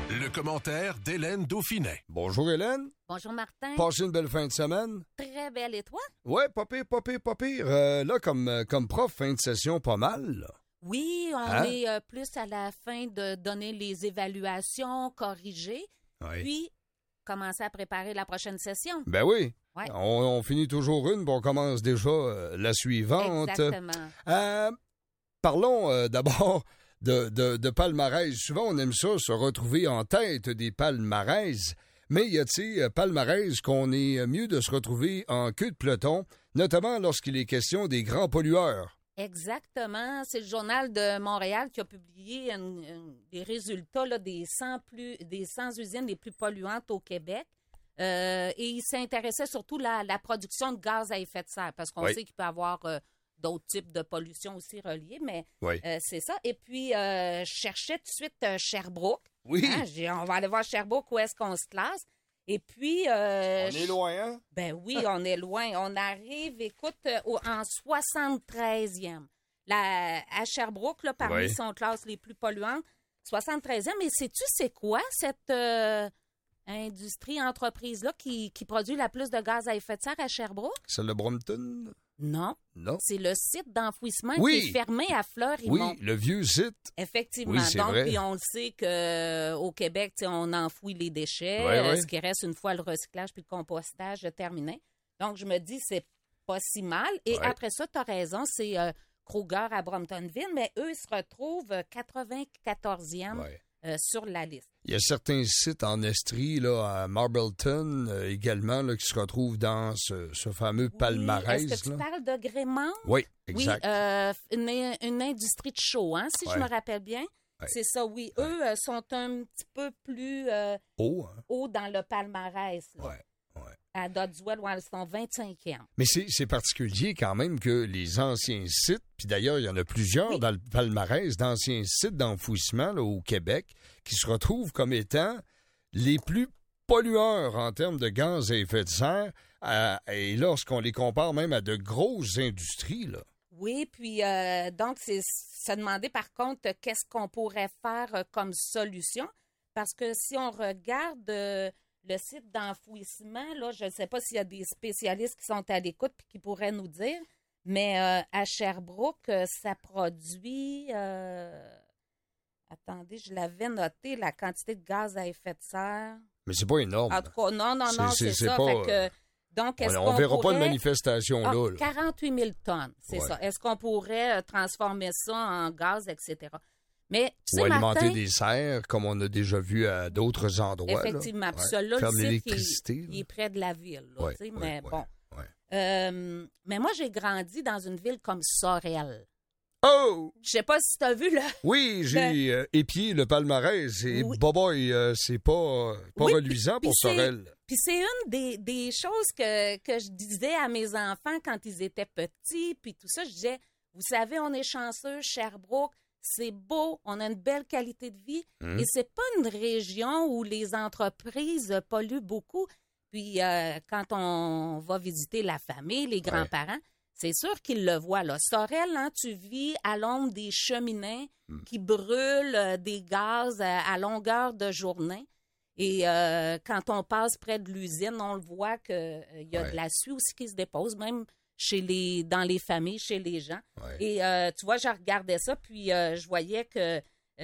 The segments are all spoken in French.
Le commentaire d'Hélène Dauphinet. Bonjour Hélène. Bonjour Martin. Passez une belle fin de semaine. Très belle, et toi? Ouais, pas pire. Là, comme prof, fin de session, pas mal, là. Oui, on est plus à la fin de donner les évaluations, corriger, puis commencer à préparer la prochaine session. Ben oui. Ouais. On finit toujours une, puis on commence déjà la suivante. Exactement. Parlons d'abord de palmarès. Souvent, on aime ça, se retrouver en tête des palmarès. Mais y a-t-il palmarès qu'on est mieux de se retrouver en queue de peloton, notamment lorsqu'il est question des grands pollueurs? Exactement. C'est le Journal de Montréal qui a publié des résultats là, des 100 usines les plus polluantes au Québec. Et il s'intéressait surtout à la production de gaz à effet de serre, parce qu'on sait qu'il peut y avoir d'autres types de pollution aussi reliées, mais c'est ça. Et puis, je cherchais tout de suite Sherbrooke. Oui. On va aller voir Sherbrooke, où est-ce qu'on se classe. Et puis... on est loin, hein? Ben oui, on est loin. On arrive, écoute, en 73e. À Sherbrooke, là, parmi son classe les plus polluantes, 73e. Mais sais-tu c'est quoi cette entreprise-là qui produit la plus de gaz à effet de serre à Sherbrooke? C'est le Brompton? Non. C'est le site d'enfouissement qui est fermé à Fleurimont. Oui, le vieux site. Effectivement. Oui, c'est donc, vrai. puis on le sait qu'au Québec, on enfouit les déchets. Ce qui reste une fois le recyclage puis le compostage terminé. Donc, je me dis, c'est pas si mal. Et après ça, tu as raison, c'est Kruger à Bromptonville, mais eux, ils se retrouvent 94e sur la liste. Il y a certains sites en Estrie, là, à Marbleton, également, là, qui se retrouvent dans ce fameux palmarès. Est-ce que tu parles de Grémont? Oui, exact. Oui, une industrie de chaux, hein, si je me rappelle bien. C'est ça, oui. Eux sont un petit peu plus haut dans le palmarès. À Dodswell, ils sont 25e. Mais c'est particulier quand même que les anciens sites, puis d'ailleurs, il y en a plusieurs dans le palmarès d'anciens sites d'enfouissement là, au Québec, qui se retrouvent comme étant les plus pollueurs en termes de gaz à effet de serre, et lorsqu'on les compare même à de grosses industries, là. Oui, puis donc, c'est se demander par contre qu'est-ce qu'on pourrait faire comme solution, parce que si on regarde... le site d'enfouissement, là, je ne sais pas s'il y a des spécialistes qui sont à l'écoute et qui pourraient nous dire, mais à Sherbrooke, ça produit... attendez, je l'avais noté, la quantité de gaz à effet de serre. Mais c'est pas énorme. En tout cas, non, c'est ça. Pas, fait que, donc, on verra pas de manifestation là. 48 000 tonnes, c'est ça. Est-ce qu'on pourrait transformer ça en gaz, etc.? Mais, ou alimenter des serres, comme on a déjà vu à d'autres endroits. Effectivement. Puis celui-là, faire de l'électricité. Il est près de la ville. Là, mais bon. Mais moi, j'ai grandi dans une ville comme Sorel. Oh! Je sais pas si tu as vu, là. Oui, j'ai épié le palmarès. Et boboy, c'est pas reluisant pour Sorel. Puis c'est une des choses que je disais à mes enfants quand ils étaient petits. Puis tout ça, je disais, vous savez, on est chanceux, Sherbrooke. C'est beau, on a une belle qualité de vie et c'est pas une région où les entreprises polluent beaucoup. Puis quand on va visiter la famille, les grands-parents, c'est sûr qu'ils le voient. Là. Sorel, hein, tu vis à l'ombre des cheminées qui brûlent des gaz à longueur de journée. Et quand on passe près de l'usine, on le voit qu'il y a de la suie aussi qui se dépose, même dans les familles, chez les gens. Et tu vois, je regardais ça, puis je voyais que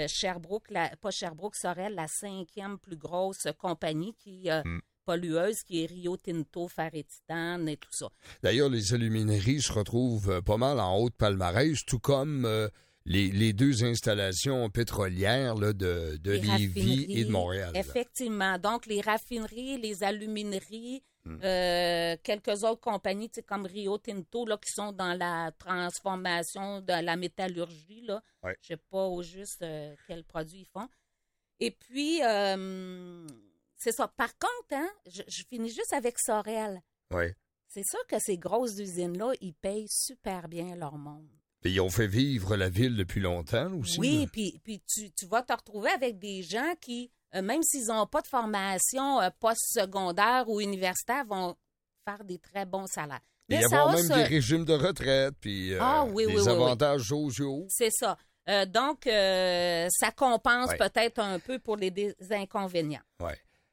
Sorel, la 5e plus grosse compagnie pollueuse, qui est Rio Tinto, Ferré-Titane et tout ça. D'ailleurs, les alumineries se retrouvent pas mal en haut de palmarès, tout comme les deux installations pétrolières là, de Lévis et de Montréal. Effectivement. Donc, les raffineries, les alumineries, quelques autres compagnies, comme Rio Tinto, là, qui sont dans la transformation de la métallurgie. Là. Je ne sais pas au juste quels produits ils font. Et puis, c'est ça. Par contre, hein, je finis juste avec Sorel. C'est sûr que ces grosses usines-là, ils payent super bien leur monde. Et ils ont fait vivre la ville depuis longtemps aussi. Oui, puis tu vas te retrouver avec des gens qui, même s'ils n'ont pas de formation post-secondaire ou universitaire, vont faire des très bons salaires. Il y a même des régimes de retraite, puis des avantages sociaux. C'est ça. Donc, ça compense peut-être un peu pour les inconvénients. Oui.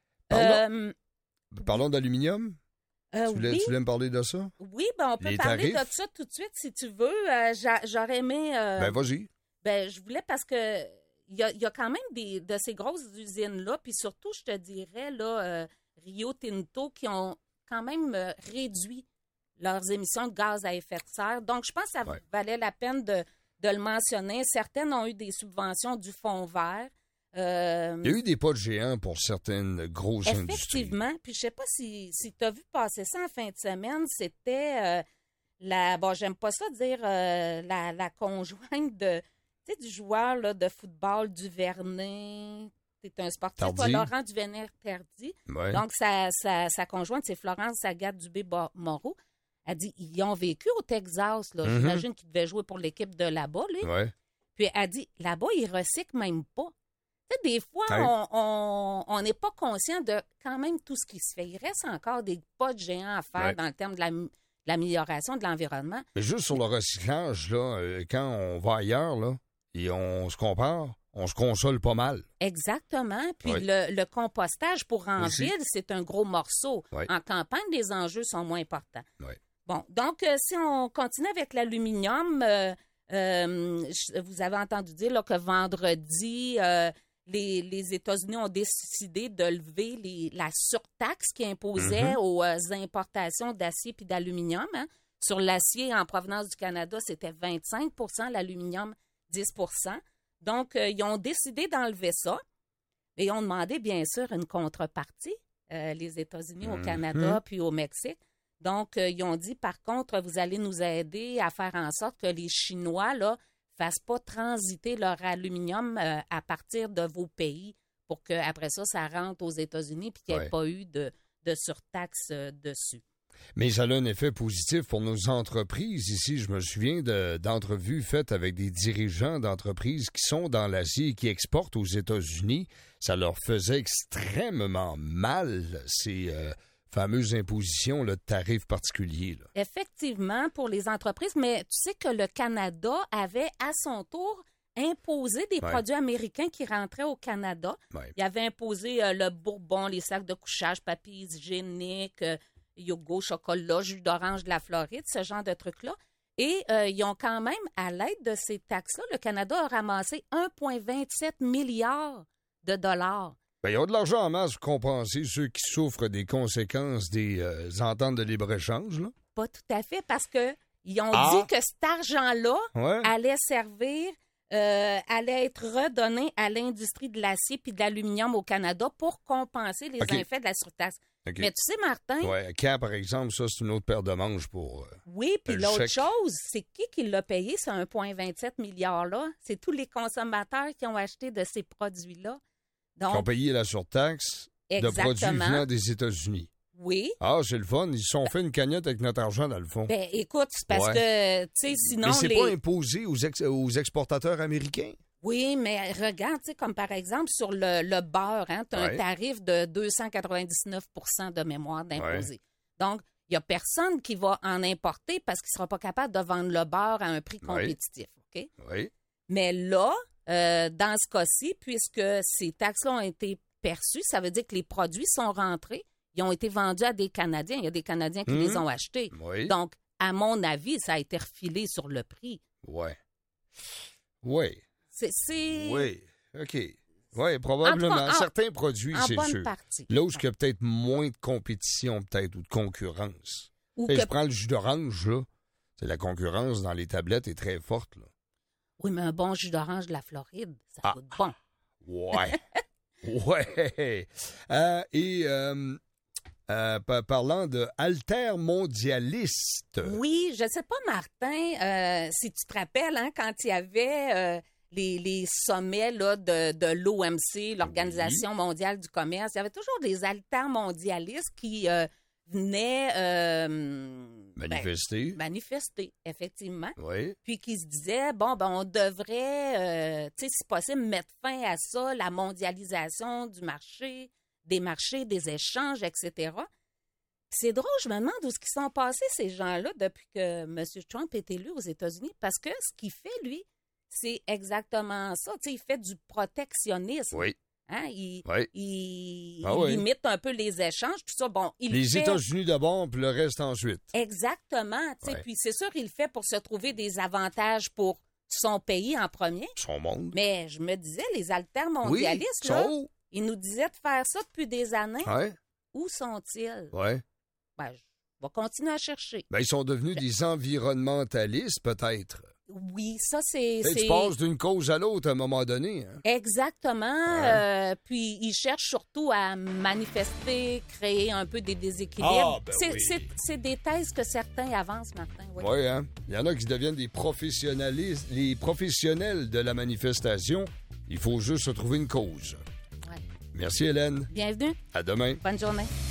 Euh, Parlons d'aluminium. Tu oui. voulais me parler de ça? Oui, on peut Les parler tarifs? de ça tout de suite si tu veux. J'aurais aimé. Vas-y. Je voulais parce que il y a quand même de ces grosses usines-là, puis surtout, je te dirais, là, Rio Tinto, qui ont quand même réduit leurs émissions de gaz à effet de serre. Donc, je pense que ça valait la peine de le mentionner. Certaines ont eu des subventions du Fonds vert. Il y a eu des pas de géants pour certaines grosses industries. Effectivement. Puis je sais pas si tu as vu passer ça en fin de semaine. C'était j'aime pas ça dire la conjointe du joueur là, de football Duvernay. C'est un sportif, toi, Laurent Duvernay-Tardy. Ouais. Donc, sa conjointe, c'est Florence Agathe Dubé-Moreau. Elle dit, ils ont vécu au Texas. Là. J'imagine qu'ils devaient jouer pour l'équipe de là-bas. Là. Ouais. Puis elle dit, là-bas, ils recyclent même pas. Tu sais, des fois, on n'est pas conscient de quand même tout ce qui se fait. Il reste encore des pas de géants à faire dans le terme de l'amélioration de l'environnement. Mais juste sur le recyclage, là, quand on va ailleurs là, et on se compare, on se console pas mal. Exactement. Puis le compostage pour en Aussi. ville, c'est un gros morceau. Oui. En campagne, les enjeux sont moins importants. Oui. Bon, donc, si on continue avec l'aluminium, vous avez entendu dire là, que vendredi, les États-Unis ont décidé de lever la surtaxe qui imposait aux importations d'acier et d'aluminium. Hein. Sur l'acier en provenance du Canada, c'était 25 %, l'aluminium 10 %. Donc, ils ont décidé d'enlever ça et ont demandé, bien sûr, une contrepartie, les États-Unis au Canada puis au Mexique. Donc, ils ont dit, par contre, vous allez nous aider à faire en sorte que les Chinois là fassent pas transiter leur aluminium à partir de vos pays pour qu'après ça rentre aux États-Unis puis qu'il n'y ait pas eu de surtaxe dessus. Mais ça a un effet positif pour nos entreprises. Ici, je me souviens d'entrevues faites avec des dirigeants d'entreprises qui sont dans l'Asie et qui exportent aux États-Unis. Ça leur faisait extrêmement mal, ces fameuses impositions là, de tarifs particuliers. Là. Effectivement, pour les entreprises, mais tu sais que le Canada avait à son tour imposé des produits américains qui rentraient au Canada. Ouais. Il avait imposé le bourbon, les sacs de couchage, papier hygiénique, yogourt, chocolat, jus d'orange de la Floride, ce genre de trucs-là. Et ils ont quand même, à l'aide de ces taxes-là, le Canada a ramassé 1,27 milliard de dollars. Ben, ils ont de l'argent en masse pour compenser ceux qui souffrent des conséquences des ententes de libre-échange. Là. Pas tout à fait, parce que ils ont dit que cet argent-là allait servir, allait être redonné à l'industrie de l'acier puis de l'aluminium au Canada pour compenser les effets de la surtaxe. Okay. Mais tu sais, Martin... Oui, quand, par exemple, ça, c'est une autre paire de manches pour... oui, puis l'autre chose, c'est qui l'a payé, ce 1,27 milliard-là? C'est tous les consommateurs qui ont acheté de ces produits-là. Donc, qui ont payé la surtaxe de produits venant des États-Unis. Oui. Ah, c'est le fun. Ils se sont fait une cagnotte avec notre argent, dans le fond. Ben, écoute, c'est parce que, tu sais, sinon... Mais c'est pas imposé aux exportateurs américains. Oui, mais regarde, tu sais, comme par exemple sur le beurre, hein, tu as un tarif de 299 % de mémoire d'imposé. Donc, il n'y a personne qui va en importer parce qu'il ne sera pas capable de vendre le beurre à un prix compétitif. OK? Oui. Mais là, dans ce cas-ci, puisque ces taxes-là ont été perçues, ça veut dire que les produits sont rentrés, ils ont été vendus à des Canadiens. Il y a des Canadiens qui les ont achetés. Oui. Donc, à mon avis, ça a été refilé sur le prix. Oui. Oui. C'est... Oui, OK. Oui, probablement. Certains produits, c'est sûr. Partie. Là où il y a peut-être moins de compétition, peut-être, ou de concurrence. Je prends le jus d'orange, là. C'est la concurrence dans les tablettes est très forte, là. Oui, mais un bon jus d'orange de la Floride, ça goûte bon. Ouais. Ouais. Parlant de altermondialiste. Oui, je ne sais pas, Martin, si tu te rappelles, hein, quand il y avait les sommets là, de l'OMC, l'Organisation mondiale du commerce, il y avait toujours des altermondialistes qui venaient manifester, effectivement. Oui. Puis qui se disaient, on devrait, si possible, mettre fin à ça, la mondialisation du marché, des échanges, etc. C'est drôle, je me demande où ils sont passés, ces gens-là, depuis que M. Trump est élu aux États-Unis, parce que ce qu'il fait, lui, C'est exactement ça. Tu sais, il fait du protectionnisme. Oui. Hein? Il oui. limite un peu les échanges, tout ça. Bon, les États-Unis d'abord, puis le reste ensuite. Exactement. Tu sais, puis c'est sûr qu'il le fait pour se trouver des avantages pour son pays en premier. Son monde. Mais je me disais, les altermondialistes, là, ils nous disaient de faire ça depuis des années. Ouais. Où sont-ils? Oui. Ben, je vais continuer à chercher. Ben, ils sont devenus des environnementalistes, peut-être. Oui, ça, c'est... Tu passes d'une cause à l'autre à un moment donné. Hein? Exactement. Ouais. Puis, ils cherchent surtout à manifester, créer un peu des déséquilibres. C'est des thèses que certains avancent, Martin. Oui, hein? Il y en a qui deviennent des professionnalistes, les professionnels de la manifestation. Il faut juste se trouver une cause. Ouais. Merci, Hélène. Bienvenue. À demain. Bonne journée.